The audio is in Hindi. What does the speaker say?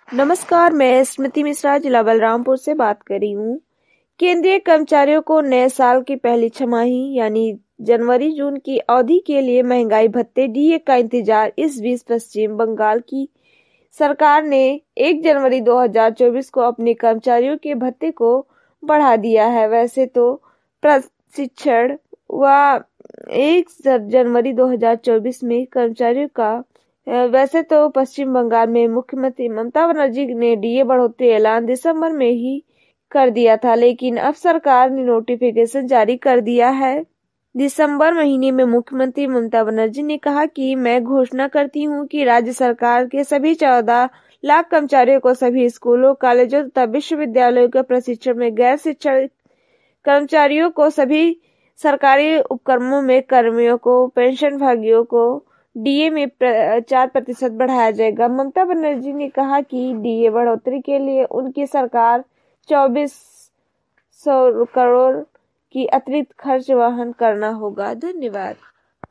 नमस्कार, मैं स्मृति मिश्रा जिला बलरामपुर से बात कर रही हूँ। केंद्रीय कर्मचारियों को नए साल की पहली छमाही यानी जनवरी-जून की अवधि के लिए महंगाई भत्ते डीए का इंतजार। इस बीच पश्चिम बंगाल की सरकार ने 1 जनवरी 2024 को अपने कर्मचारियों के भत्ते को बढ़ा दिया है। वैसे तो प्रशिक्षण व 1 जनवरी 2024 में कर्मचारियों का वैसे तो पश्चिम बंगाल में मुख्यमंत्री ममता बनर्जी ने डीए बढ़ोतरी ऐलान दिसंबर में ही कर दिया था, लेकिन अब सरकार ने नोटिफिकेशन जारी कर दिया है। दिसंबर महीने में मुख्यमंत्री ममता बनर्जी ने कहा कि मैं घोषणा करती हूं कि राज्य सरकार के सभी 14 लाख कर्मचारियों को सभी स्कूलों, कॉलेजों तथा विश्वविद्यालयों के प्रशिक्षण में गैर शिक्षण कर्मचारियों को, सभी सरकारी उपक्रमों में कर्मियों को, पेंशनभोगियों को डीए में 4% बढ़ाया जाएगा। ममता बनर्जी ने कहा कि डीए बढ़ोतरी के लिए उनकी सरकार 2400 करोड़ की अतिरिक्त खर्च वहन करना होगा। धन्यवाद।